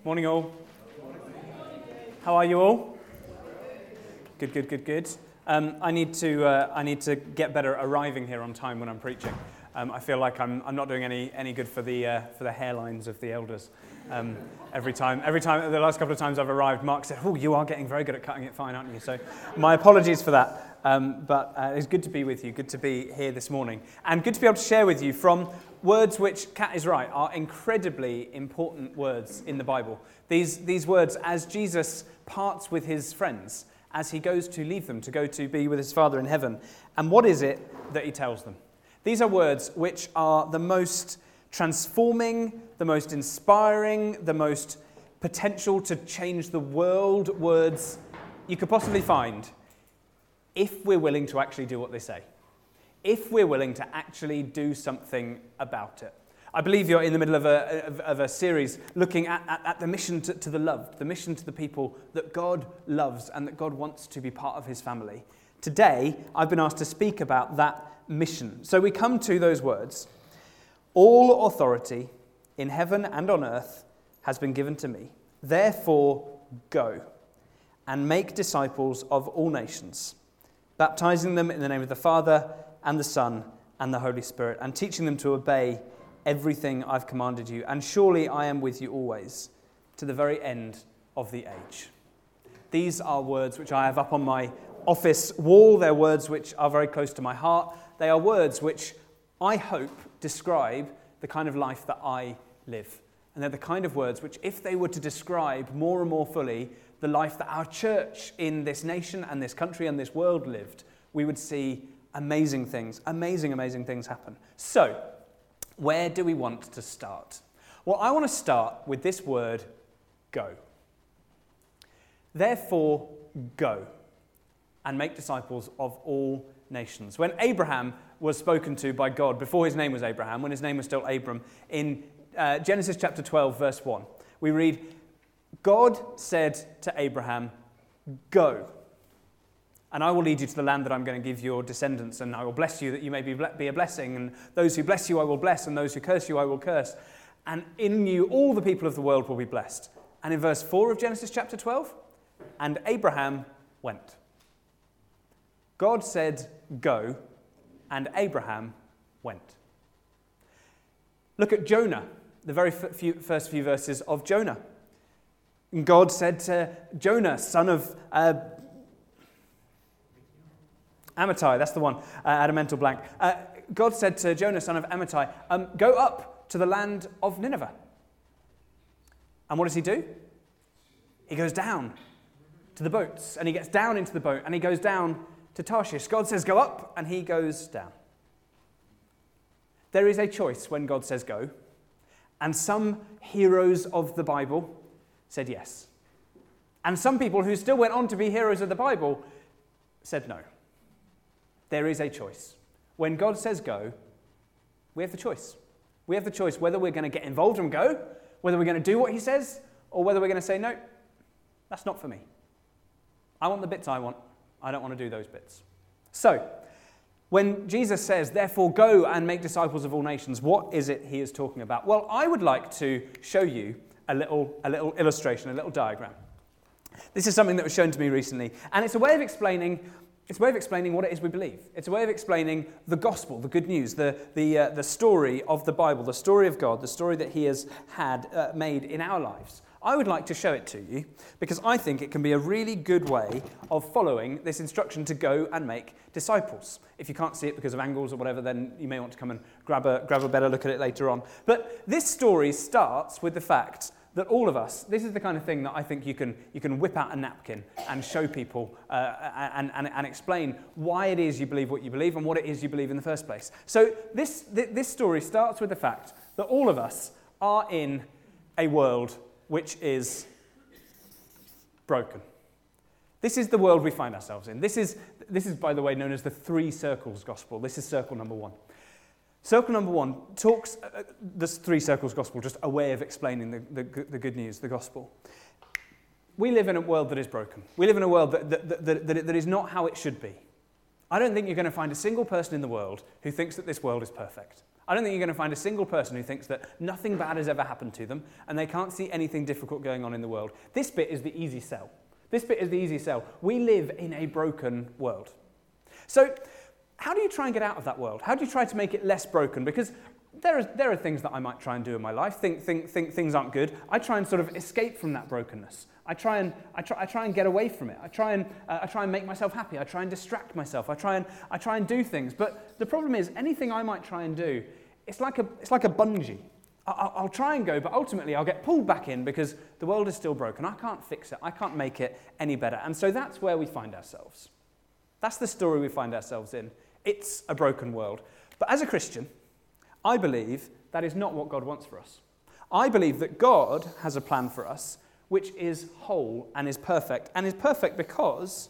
Morning all. How are you all? Good. I need to get better at arriving here on time when I'm preaching. I feel like I'm not doing any good for the hairlines of the elders. Every time, the last couple of times I've arrived, Mark said, "Oh, you are getting very good at cutting it fine, aren't you?" So, my apologies for that. But it's good to be with you. Good to be here this morning, and good to be able to share with you from words which, Kat is right, are incredibly important words in the Bible. These words, as Jesus parts with his friends, as he goes to leave them to go to be with his Father in heaven, and what is it that he tells them? These are words which are the most transforming, the most inspiring, the most potential to change the world words you could possibly find if we're willing to actually do what they say, if we're willing to actually do something about it. I believe you're in the middle of a series looking at the mission to the loved, the mission to the people that God loves and that God wants to be part of his family. Today, I've been asked to speak about that mission. So we come to those words. All authority in heaven and on earth has been given to me. Therefore, go and make disciples of all nations, baptizing them in the name of the Father and the Son and the Holy Spirit, and teaching them to obey everything I've commanded you. And surely I am with you always, to the very end of the age. These are words which I have up on my office wall. They're words which are very close to my heart. They are words which I hope describe the kind of life that I live. And they're the kind of words which, if they were to describe more and more fully the life that our church in this nation and this country and this world lived, we would see amazing things happen. So, where do we want to start? Well, I want to start with this word, go. Therefore, go and make disciples of all nations. When Abraham was spoken to by God, before his name was Abraham, when his name was still Abram, in Genesis chapter 12, verse 1, we read, God said to Abraham, go, and I will lead you to the land that I'm going to give your descendants, and I will bless you that you may be a blessing, and those who bless you I will bless, and those who curse you I will curse, and in you all the people of the world will be blessed. And in verse 4 of Genesis chapter 12, and Abraham went. God said, go, and Abraham went. Look at Jonah, the very first few verses of Jonah. And God said to Jonah, son of Amittai, that's the one, I had a mental blank. God said to Jonah, son of Amittai, go up to the land of Nineveh. And what does he do? He goes down to the boats, and he gets down into the boat, and he goes down to Tarshish. God says go up, and he goes down. There is a choice when God says go, and some heroes of the Bible said yes. And some people who still went on to be heroes of the Bible said no. There is a choice. When God says go, we have the choice. We have the choice whether we're going to get involved and go, whether we're going to do what he says, or whether we're going to say, no, that's not for me. I want the bits I want. I don't want to do those bits. So, when Jesus says, therefore go and make disciples of all nations, what is it he is talking about? Well, I would like to show you a little illustration, a little diagram. This is something that was shown to me recently, and it's a way of explaining what it is we believe. It's a way of explaining the gospel, the good news, the story of the Bible, the story of God, the story that he has had made in our lives. I would like to show it to you because I think it can be a really good way of following this instruction to go and make disciples. If you can't see it because of angles or whatever, then you may want to come and grab a better look at it later on. But this story starts with the fact that all of us, this is the kind of thing that I think you can whip out a napkin and show people and explain why it is you believe what you believe and what it is you believe in the first place. So this story starts with the fact that all of us are in a world which is broken. This is the world we find ourselves in. This is, by the way, known as the three circles gospel. This is circle number one. Circle number one talks, this three circles gospel, just a way of explaining the good news, the gospel. We live in a world that is broken. We live in a world that is not how it should be. I don't think you're going to find a single person in the world who thinks that this world is perfect. I don't think you're going to find a single person who thinks that nothing bad has ever happened to them and they can't see anything difficult going on in the world. This bit is the easy sell. This bit is the easy sell. We live in a broken world. So how do you try and get out of that world? How do you try to make it less broken? Because there are things that I might try and do in my life, think things aren't good. I try and sort of escape from that brokenness. I try and get away from it. I try and make myself happy. I try and distract myself. I try and do things. But the problem is, anything I might try and do, it's like a bungee. I'll try and go, but ultimately I'll get pulled back in because the world is still broken. I can't fix it. I can't make it any better. And so that's where we find ourselves. That's the story we find ourselves in. It's a broken world. But as a Christian, I believe that is not what God wants for us. I believe that God has a plan for us which is whole and is perfect because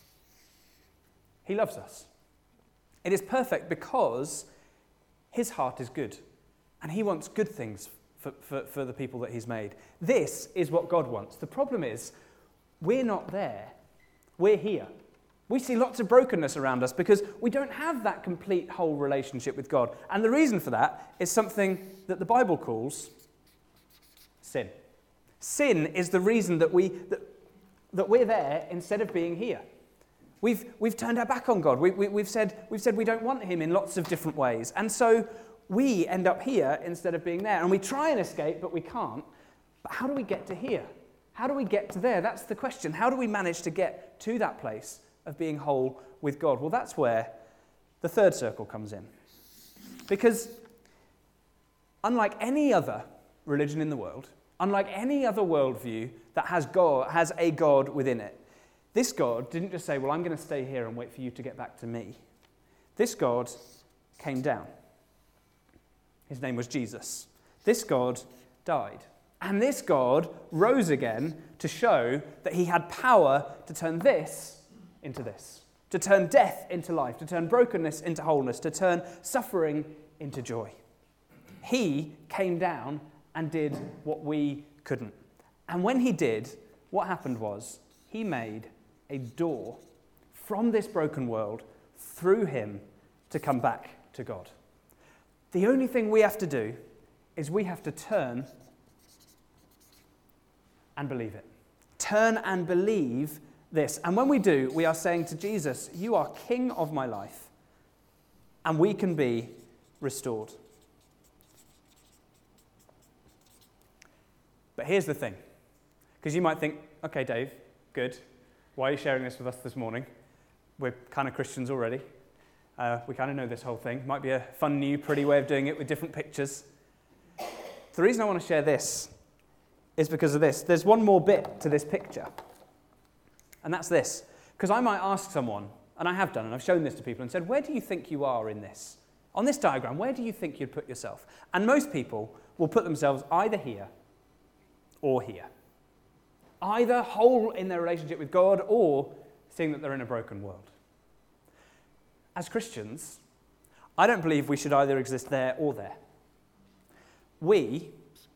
he loves us. It is perfect because his heart is good and he wants good things for the people that he's made. This is what God wants. The problem is we're not there. We're here. We see lots of brokenness around us because we don't have that complete whole relationship with God. And the reason for that is something that the Bible calls sin. Sin is the reason that we're there instead of being here. We've turned our back on God. We've said we don't want him in lots of different ways. And so we end up here instead of being there. And we try and escape, but we can't. But how do we get to here? How do we get to there? That's the question. How do we manage to get to that place of being whole with God? Well, that's where the third circle comes in. Because unlike any other religion in the world, unlike any other worldview that has a God within it, this God didn't just say, well, I'm going to stay here and wait for you to get back to me. This God came down. His name was Jesus. This God died. And this God rose again to show that he had power to turn this into this, to turn death into life, to turn brokenness into wholeness, to turn suffering into joy. He came down and did what we couldn't. And when he did, what happened was he made a door from this broken world through him to come back to God. The only thing we have to do is we have to turn and believe it. Turn and believe this. And when we do, we are saying to Jesus, you are King of my life, and we can be restored. But here's the thing, because you might think, okay, Dave, good. Why are you sharing this with us this morning? We're kind of Christians already. We kind of know this whole thing. Might be a fun, new, pretty way of doing it with different pictures. The reason I want to share this is because of this. There's one more bit to this picture. And that's this. Because I might ask someone, and I have done, and I've shown this to people and said, where do you think you are in this? On this diagram, where do you think you'd put yourself? And most people will put themselves either here or here. Either whole in their relationship with God or seeing that they're in a broken world. As Christians, I don't believe we should either exist there or there. We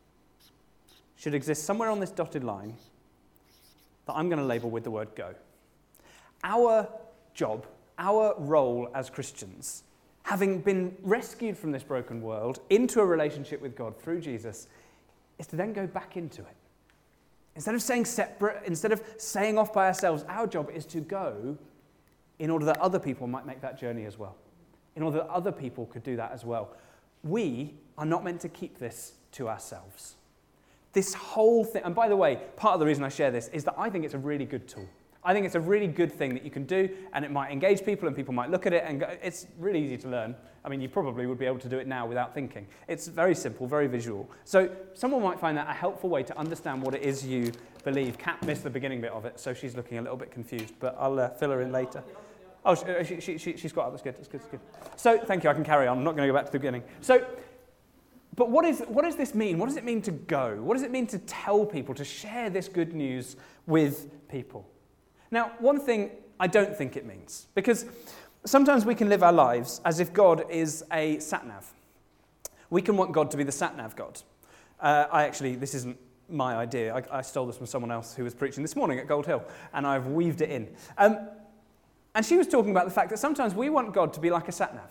should exist somewhere on this dotted line that I'm going to label with the word go. Our job, our role as Christians, having been rescued from this broken world into a relationship with God through Jesus, is to then go back into it. Instead of staying separate, instead of staying off by ourselves, our job is to go in order that other people might make that journey as well. In order that other people could do that as well. We are not meant to keep this to ourselves. This whole thing, and by the way, part of the reason I share this is that I think it's a really good tool. I think it's a really good thing that you can do, and it might engage people, and people might look at it, and go, it's really easy to learn. I mean, you probably would be able to do it now without thinking. It's very simple, very visual. So someone might find that a helpful way to understand what it is you believe. Kat missed the beginning bit of it, so she's looking a little bit confused, but I'll fill her in later. Oh, she's got it. That's good. So, thank you. I can carry on. I'm not going to go back to the beginning. So, but what does this mean? What does it mean to go? What does it mean to tell people, to share this good news with people? Now, one thing I don't think it means, because sometimes we can live our lives as if God is a sat-nav. We can want God to be the sat-nav God. This isn't my idea. I stole this from someone else who was preaching this morning at Gold Hill, and I've weaved it in. And she was talking about the fact that sometimes we want God to be like a sat-nav.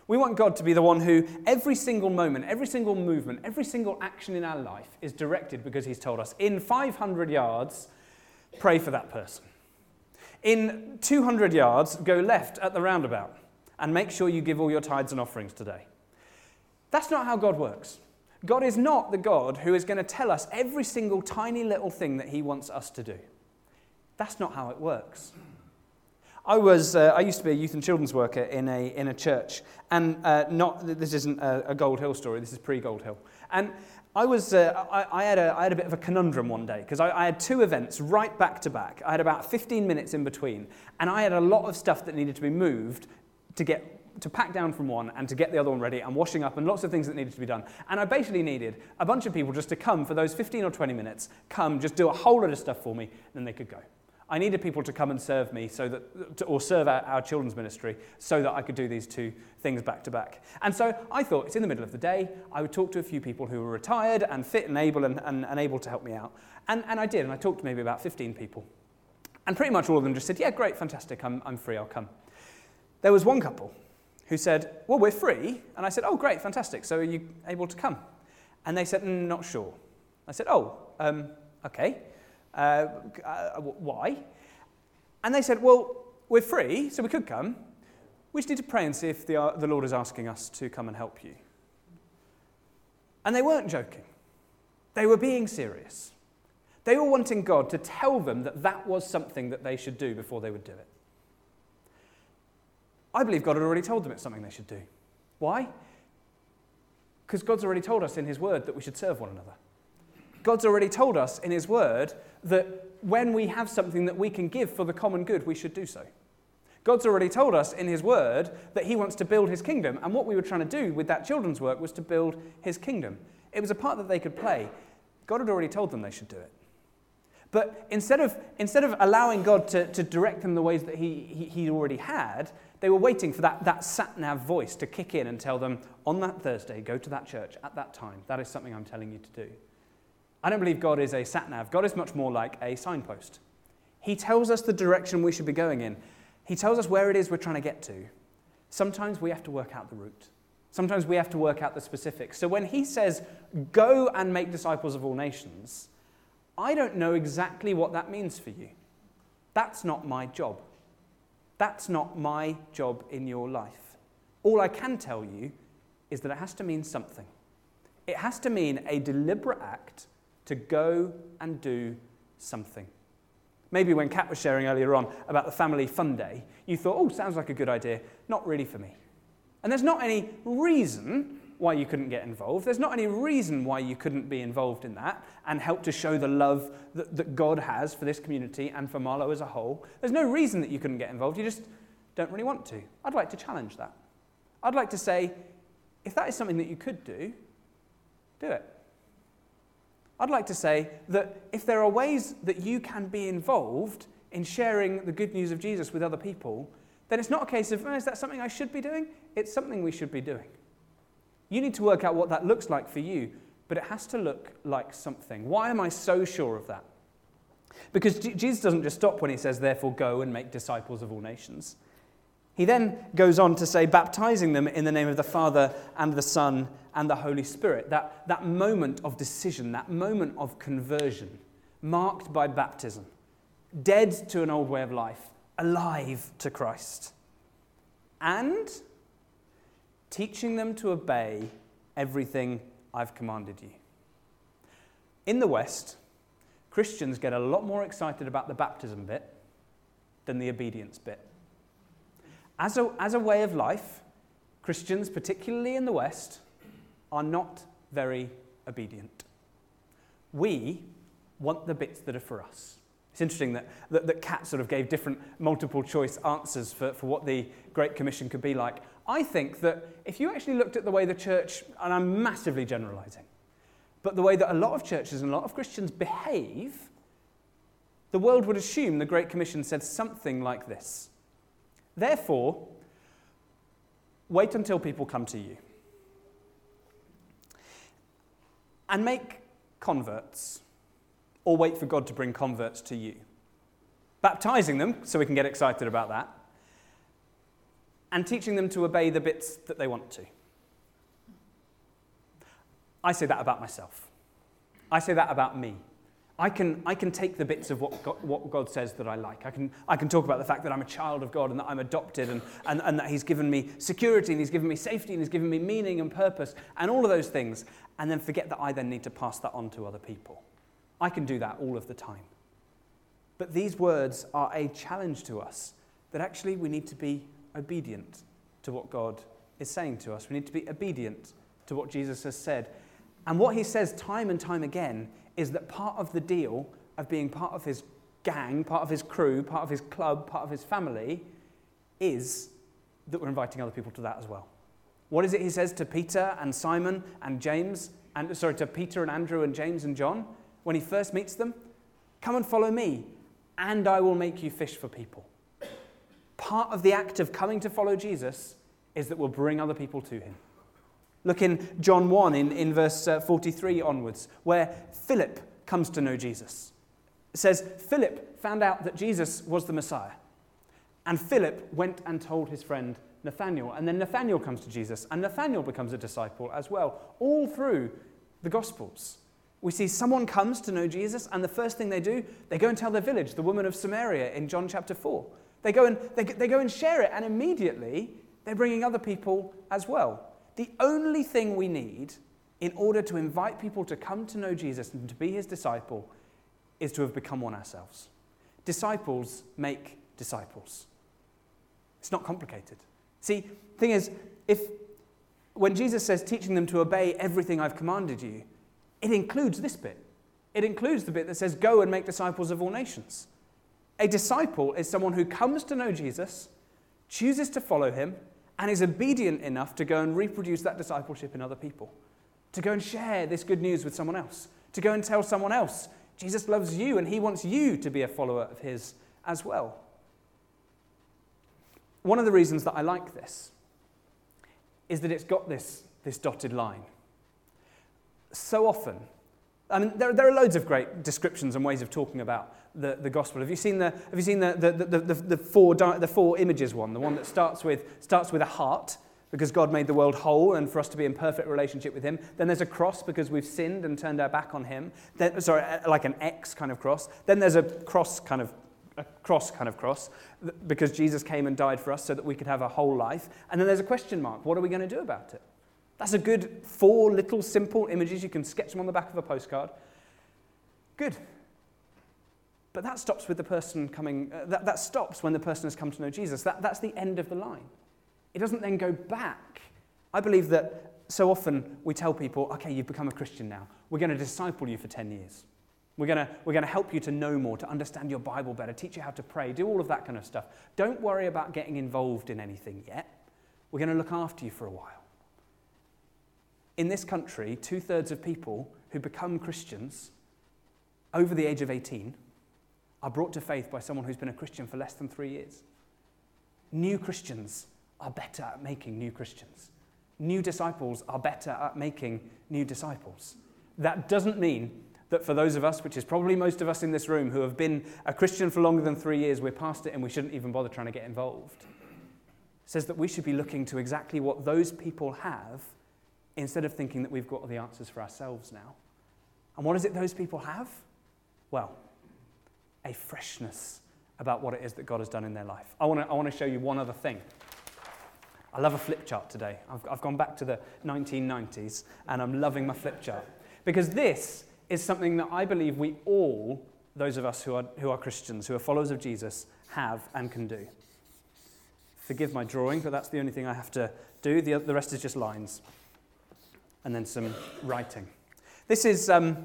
We want God to be the one who every single moment, every single movement, every single action in our life is directed because he's told us, in 500 yards, pray for that person. In 200 yards, go left at the roundabout and make sure you give all your tithes and offerings today. That's not how God works. God is not the God who is going to tell us every single tiny little thing that he wants us to do. That's not how it works. I used to be a youth and children's worker in a church, and this isn't a Gold Hill story. This is pre-Gold Hill. And I had a bit of a conundrum one day because I had two events right back to back. I had about 15 minutes in between, and I had a lot of stuff that needed to be moved to pack down from one and to get the other one ready, and washing up, and lots of things that needed to be done. And I basically needed a bunch of people just to come for those 15 or 20 minutes, just do a whole lot of stuff for me, and then they could go. I needed people to come and serve me or serve our children's ministry so that I could do these two things back to back. And so I thought, it's in the middle of the day, I would talk to a few people who were retired and fit and able and able to help me out. And I did, and I talked to maybe about 15 people. And pretty much all of them just said, yeah, great, fantastic, I'm free, I'll come. There was one couple who said, well, we're free. And I said, oh, great, fantastic, so are you able to come? And they said, not sure. I said, okay. Why? And they said, well, we're free, so we could come. We just need to pray and see if the Lord is asking us to come and help you. And they weren't joking. They were being serious. They were wanting God to tell them that was something that they should do before they would do it. I believe God had already told them it's something they should do. Why? Because God's already told us in his word that we should serve one another. God's already told us in his word that when we have something that we can give for the common good, we should do so. God's already told us in his word that he wants to build his kingdom, and what we were trying to do with that children's work was to build his kingdom. It was a part that they could play. God had already told them they should do it. But instead of allowing God to direct them the ways that he already had, they were waiting for that sat-nav voice to kick in and tell them, on that Thursday, go to that church at that time. That is something I'm telling you to do. I don't believe God is a sat-nav. God is much more like a signpost. He tells us the direction we should be going in. He tells us where it is we're trying to get to. Sometimes we have to work out the route. Sometimes we have to work out the specifics. So when he says, go and make disciples of all nations, I don't know exactly what that means for you. That's not my job. That's not my job in your life. All I can tell you is that it has to mean something. It has to mean a deliberate act to go and do something. Maybe when Kat was sharing earlier on about the family fun day, you thought, oh, sounds like a good idea. Not really for me. And there's not any reason why you couldn't get involved. There's not any reason why you couldn't be involved in that and help to show the love that God has for this community and for Marlow as a whole. There's no reason that you couldn't get involved. You just don't really want to. I'd like to challenge that. I'd like to say, if that is something that you could do it. I'd like to say that if there are ways that you can be involved in sharing the good news of Jesus with other people, then it's not a case of, is that something I should be doing? It's something we should be doing. You need to work out what that looks like for you, but it has to look like something. Why am I so sure of that? Because Jesus doesn't just stop when he says, therefore go and make disciples of all nations. He then goes on to say, baptizing them in the name of the Father and the Son and the Holy Spirit. That moment of decision, that moment of conversion, marked by baptism. Dead to an old way of life, alive to Christ. And teaching them to obey everything I've commanded you. In the West, Christians get a lot more excited about the baptism bit than the obedience bit. As a way of life, Christians, particularly in the West, are not very obedient. We want the bits that are for us. It's interesting that Kat sort of gave different multiple choice answers for what the Great Commission could be like. I think that if you actually looked at the way the church, and I'm massively generalizing, but the way that a lot of churches and a lot of Christians behave, the world would assume the Great Commission said something like this. Therefore, wait until people come to you. And make converts, or wait for God to bring converts to you. Baptizing them, so we can get excited about that. and teaching them to obey the bits that they want to. I say that about myself. I say that about me. I can take the bits of what God says that I like. I can talk about the fact that I'm a child of God and that I'm adopted and that he's given me security and he's given me safety and he's given me meaning and purpose and all of those things, and then forget that I then need to pass that on to other people. I can do that all of the time. But these words are a challenge to us that actually we need to be obedient to what God is saying to us. We need to be obedient to what Jesus has said. And what he says time and time again is that part of the deal of being part of his gang, part of his crew, part of his club, part of his family, is that we're inviting other people to that as well. What is it he says to Peter and Simon and James, to Peter and Andrew and James and John when he first meets them? Come and follow me, and I will make you fish for people. Part of the act of coming to follow Jesus is that we'll bring other people to him. Look in John 1 in verse 43 onwards, where Philip comes to know Jesus. It says, Philip found out that Jesus was the Messiah. And Philip went and told his friend Nathanael. And then Nathanael comes to Jesus, and Nathanael becomes a disciple as well. All through the Gospels, we see someone comes to know Jesus, and the first thing they do, they go and tell their village, the woman of Samaria in John chapter 4. They go and share it, and immediately they're bringing other people as well. The only thing we need in order to invite people to come to know Jesus and to be his disciple is to have become one ourselves. Disciples make disciples. It's not complicated. See, the thing is, when Jesus says teaching them to obey everything I've commanded you, it includes this bit. It includes the bit that says go and make disciples of all nations. A disciple is someone who comes to know Jesus, chooses to follow him, and is obedient enough to go and reproduce that discipleship in other people, to go and share this good news with someone else, to go and tell someone else, Jesus loves you and he wants you to be a follower of his as well. One of the reasons that I like this is that it's got this dotted line. So often, I mean, there are loads of great descriptions and ways of talking about the gospel. Have you seen the four images one? The one that starts with a heart, because God made the world whole and for us to be in perfect relationship with him. Then there's a cross because we've sinned and turned our back on him. Like an X kind of cross. Then there's a cross kind of cross because Jesus came and died for us so that we could have a whole life. And then there's a question mark. What are we going to do about it? That's a good 4 little simple images. You can sketch them on the back of a postcard. Good. But that stops with the person coming. That stops when the person has come to know Jesus. That's the end of the line. It doesn't then go back. I believe that so often we tell people, okay, you've become a Christian now. We're going to disciple you for 10 years. We're going to help you to know more, to understand your Bible better, teach you how to pray, do all of that kind of stuff. Don't worry about getting involved in anything yet. We're going to look after you for a while. In this country, 2/3 of people who become Christians over the age of 18 are brought to faith by someone who's been a Christian for less than 3 years. New Christians are better at making new Christians. New disciples are better at making new disciples. That doesn't mean that for those of us, which is probably most of us in this room, who have been a Christian for longer than 3 years, we're past it and we shouldn't even bother trying to get involved. It says that we should be looking to exactly what those people have instead of thinking that we've got all the answers for ourselves now. And what is it those people have? Well, a freshness about what it is that God has done in their life. I want to show you one other thing. I love a flip chart today. I've gone back to the 1990s and I'm loving my flip chart. Because this is something that I believe we all, those of us who are Christians, who are followers of Jesus, have and can do. Forgive my drawing, but that's the only thing I have to do. The rest is just lines. And then some writing. This is a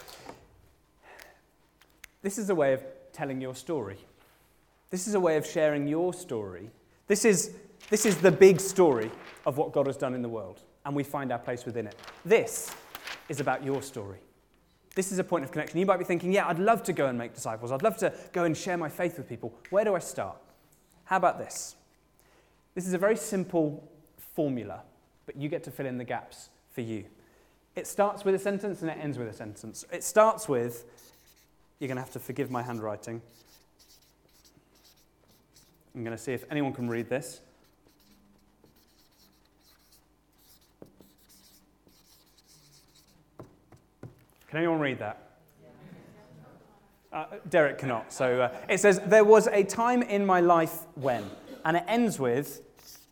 way of telling your story. This is a way of sharing your story. This is the big story of what God has done in the world, and we find our place within it. This is about your story. This is a point of connection. You might be thinking, yeah, I'd love to go and make disciples. I'd love to go and share my faith with people. Where do I start? How about this? This is a very simple formula, but you get to fill in the gaps for you. It starts with a sentence and it ends with a sentence. It starts with, you're going to have to forgive my handwriting. I'm going to see if anyone can read this. Can anyone read that? Derek cannot. So it says, there was a time in my life when, and it ends with,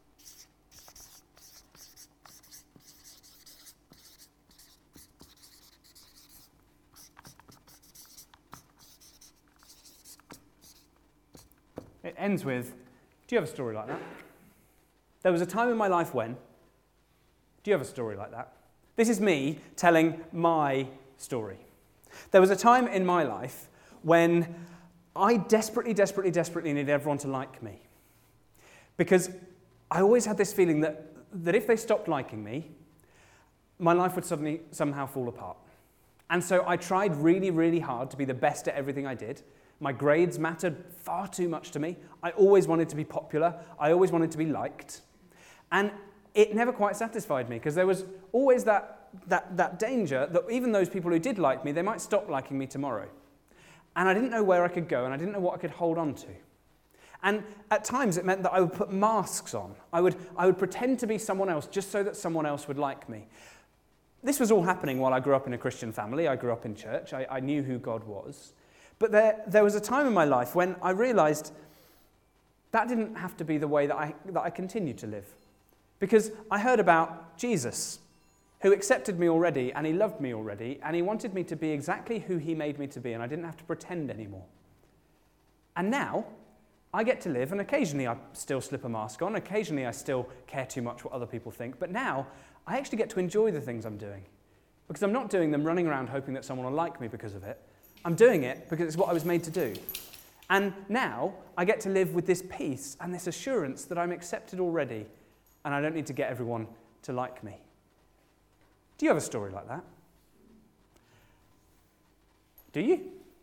do you have a story like that? There was a time in my life when, do you have a story like that? This is me telling my story. There was a time in my life when I desperately needed everyone to like me. Because I always had this feeling that if they stopped liking me, my life would suddenly somehow fall apart. And so I tried really hard to be the best at everything I did. My grades mattered far too much to me. I always wanted to be popular. I always wanted to be liked. And it never quite satisfied me because there was always that danger that even those people who did like me, they might stop liking me tomorrow. And I didn't know where I could go and I didn't know what I could hold on to. And at times it meant that I would put masks on. I would pretend to be someone else just so that someone else would like me. This was all happening while I grew up in a Christian family. I grew up in church. I knew who God was. But there was a time in my life when I realized that didn't have to be the way that I continued to live. Because I heard about Jesus, who accepted me already, and he loved me already, and he wanted me to be exactly who he made me to be, and I didn't have to pretend anymore. And now, I get to live, and occasionally I still slip a mask on, occasionally I still care too much what other people think, but now I actually get to enjoy the things I'm doing. Because I'm not doing them running around hoping that someone will like me because of it. I'm doing it because it's what I was made to do. And now I get to live with this peace and this assurance that I'm accepted already and I don't need to get everyone to like me. Do you have a story like that? Do you?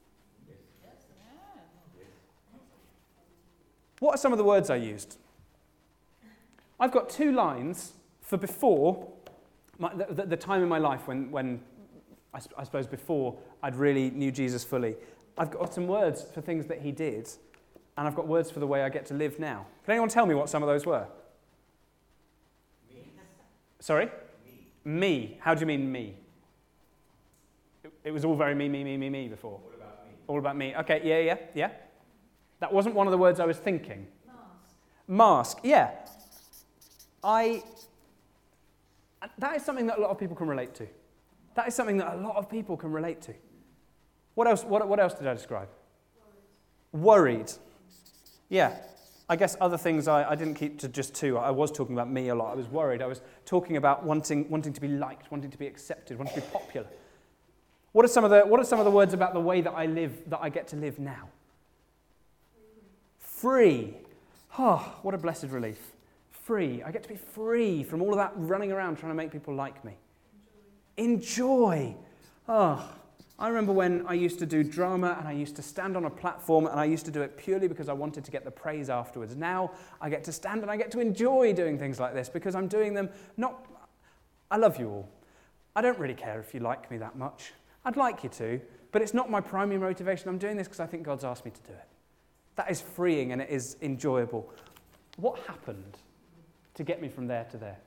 What are some of the words I used? I've got 2 lines for before, the time in my life when I suppose before I'd really knew Jesus fully. I've got some words for things that he did, and I've got words for the way I get to live now. Can anyone tell me what some of those were? Me. Sorry? Me. How do you mean me? It was all very me before. All about me. All about me. Okay, yeah. That wasn't one of the words I was thinking. Mask, yeah. That is something that a lot of people can relate to. That is something that a lot of people can relate to. What else did I describe? Worried. Yeah. I guess other things I didn't keep to just 2. I was talking about me a lot. I was worried. I was talking about wanting to be liked, wanting to be accepted, wanting to be popular. What are some of the words about the way that I live, that I get to live now? Free. Oh, what a blessed relief. Free. I get to be free from all of that running around trying to make people like me. Enjoy. Oh, I remember when I used to do drama and I used to stand on a platform and I used to do it purely because I wanted to get the praise afterwards. Now I get to stand and I get to enjoy doing things like this because I'm doing them not... I love you all. I don't really care if you like me that much. I'd like you to, but it's not my primary motivation. I'm doing this because I think God's asked me to do it. That is freeing and it is enjoyable. What happened to get me from there to there?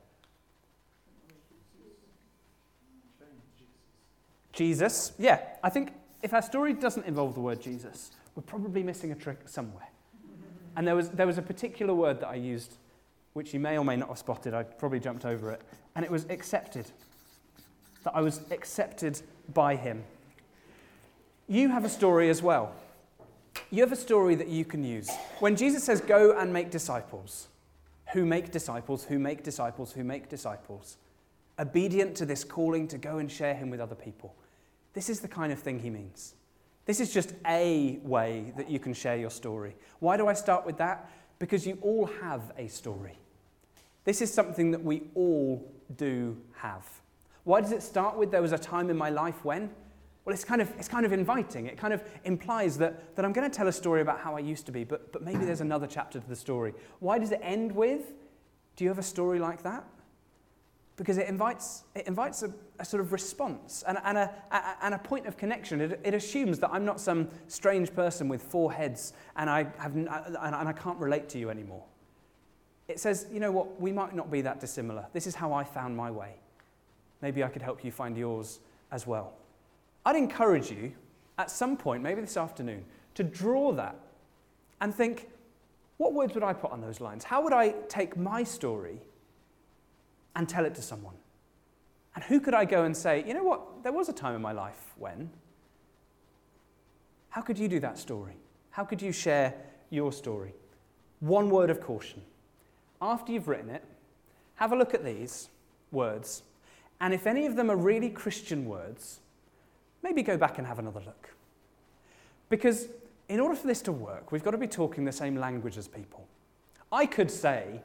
Jesus, yeah. I think if our story doesn't involve the word Jesus, we're probably missing a trick somewhere. And there was a particular word that I used, which you may or may not have spotted. I probably jumped over it. And it was accepted. That I was accepted by him. You have a story as well. You have a story that you can use. When Jesus says, go and make disciples, who make disciples, who make disciples, who make disciples, obedient to this calling to go and share him with other people. This is the kind of thing he means. This is just a way that you can share your story. Why do I start with that? Because you all have a story. This is something that we all do have. Why does it start with there was a time in my life when? Well, it's kind of inviting. It kind of implies that I'm going to tell a story about how I used to be, but maybe there's another chapter to the story. Why does it end with? Do you have a story like that? Because it invites a sort of response and a point of connection. It assumes that I'm not some strange person with 4 heads and I can't relate to you anymore. It says, you know what, we might not be that dissimilar. This is how I found my way. Maybe I could help you find yours as well. I'd encourage you at some point, maybe this afternoon, to draw that and think, what words would I put on those lines? How would I take my story and tell it to someone? And who could I go and say, you know what, there was a time in my life when. How could you do that story? How could you share your story? One word of caution. After you've written it, have a look at these words, and if any of them are really Christian words, maybe go back and have another look. Because in order for this to work, we've got to be talking the same language as people. I could say,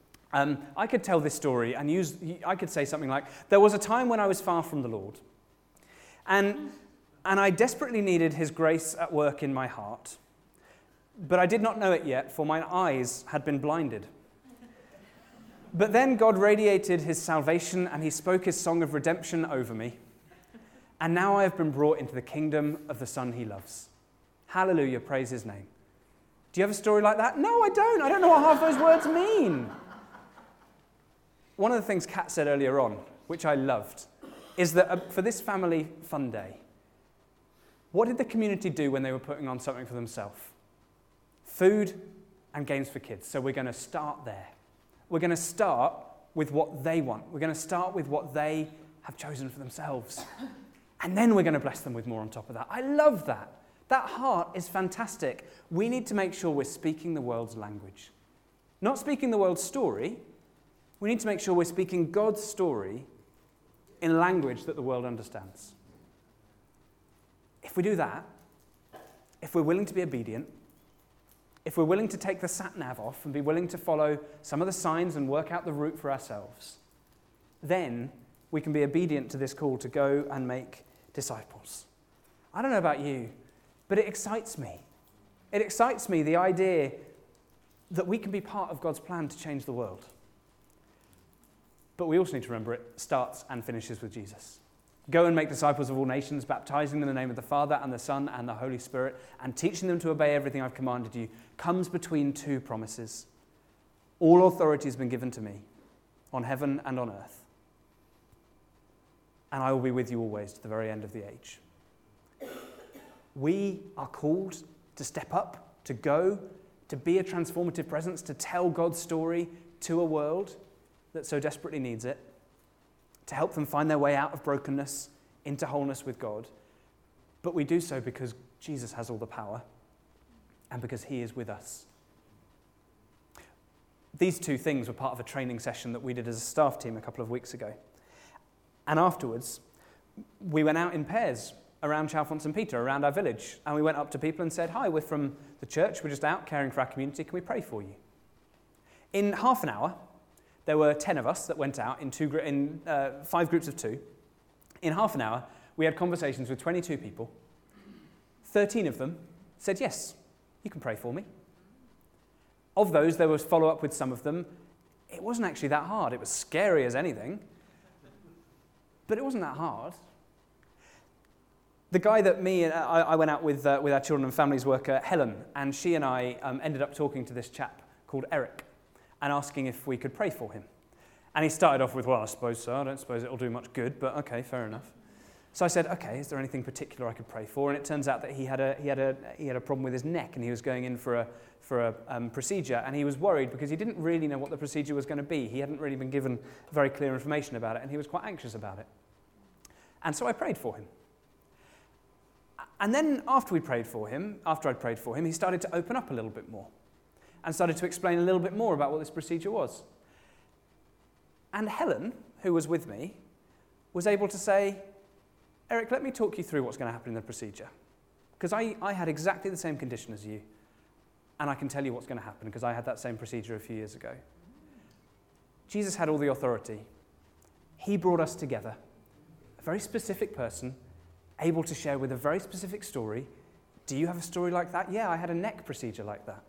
I could tell this story and I could say something like, there was a time when I was far from the Lord, and I desperately needed his grace at work in my heart, but I did not know it yet, for my eyes had been blinded. But then God radiated his salvation, and he spoke his song of redemption over me, and now I have been brought into the kingdom of the Son he loves. Hallelujah, praise his name. Do you have a story like that? No, I don't. I don't know what half those words mean. One of the things Kat said earlier on, which I loved, is that for this family fun day, what did the community do when they were putting on something for themselves? Food and games for kids. So we're going to start there. We're going to start with what they want. We're going to start with what they have chosen for themselves. And then we're going to bless them with more on top of that. I love that. That heart is fantastic. We need to make sure we're speaking the world's language. Not speaking the world's story. We need to make sure we're speaking God's story in language that the world understands. If we do that, if we're willing to be obedient, if we're willing to take the sat-nav off and be willing to follow some of the signs and work out the route for ourselves, then we can be obedient to this call to go and make disciples. I don't know about you, but it excites me. It excites me, the idea that we can be part of God's plan to change the world. But we also need to remember it starts and finishes with Jesus. Go and make disciples of all nations, baptizing them in the name of the Father and the Son and the Holy Spirit, and teaching them to obey everything I've commanded you, comes between two promises. All authority has been given to me, on heaven and on earth. And I will be with you always to the very end of the age. We are called to step up, to go, to be a transformative presence, to tell God's story to a world that so desperately needs it, to help them find their way out of brokenness into wholeness with God. But we do so because Jesus has all the power and because he is with us. These two things were part of a training session that we did as a staff team a couple of weeks ago. And afterwards, we went out in pairs around Chalfont St Peter, around our village, and we went up to people and said, hi, we're from the church, we're just out caring for our community, can we pray for you? In half an hour, there were 10 of us that went out in 5 groups of 2. In half an hour, we had conversations with 22 people. 13 of them said, yes, you can pray for me. Of those, there was follow-up with some of them. It wasn't actually that hard. It was scary as anything, but it wasn't that hard. The guy that I went out with our children and families worker, Helen, and she and I ended up talking to this chap called Eric and asking if we could pray for him. And he started off with, well, I suppose so. I don't suppose it'll do much good, but okay, fair enough. So I said, okay, is there anything particular I could pray for? And it turns out that he had a problem with his neck, and he was going in for a procedure, and he was worried because he didn't really know what the procedure was going to be. He hadn't really been given very clear information about it, and he was quite anxious about it. And so I prayed for him. And then after I'd prayed for him, he started to open up a little bit more and started to explain a little bit more about what this procedure was. And Helen, who was with me, was able to say, Eric, let me talk you through what's going to happen in the procedure. Because I had exactly the same condition as you, and I can tell you what's going to happen because I had that same procedure a few years ago. Jesus had all the authority. He brought us together, a very specific person, able to share with a very specific story. Do you have a story like that? Yeah, I had a neck procedure like that.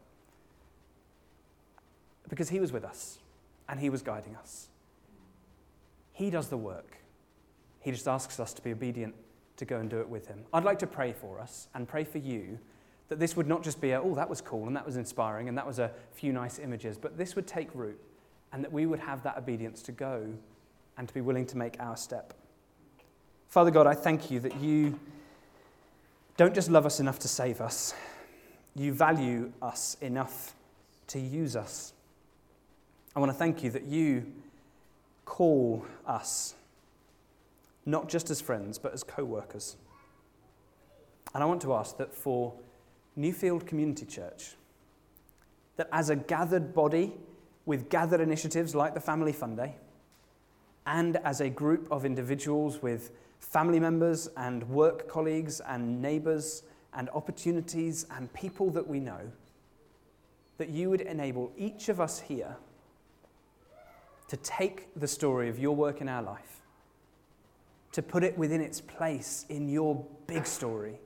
Because he was with us, and he was guiding us. He does the work. He just asks us to be obedient to go and do it with him. I'd like to pray for us and pray for you that this would not just be oh, that was cool and that was inspiring and that was a few nice images, but this would take root and that we would have that obedience to go and to be willing to make our step. Father God, I thank you that you don't just love us enough to save us, you value us enough to use us. I want to thank you that you call us not just as friends, but as co-workers. And I want to ask that for Newfield Community Church, that as a gathered body with gathered initiatives like the Family Fun Day, and as a group of individuals with family members and work colleagues and neighbours and opportunities and people that we know, that you would enable each of us here to take the story of your work in our life, to put it within its place in your big story,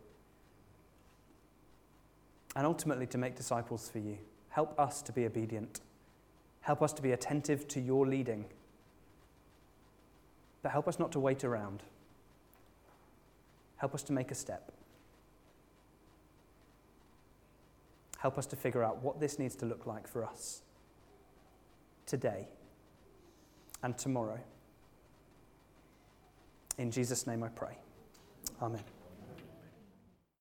and ultimately to make disciples for you. Help us to be obedient. Help us to be attentive to your leading. But help us not to wait around. Help us to make a step. Help us to figure out what this needs to look like for us today and tomorrow. In Jesus' name I pray. Amen.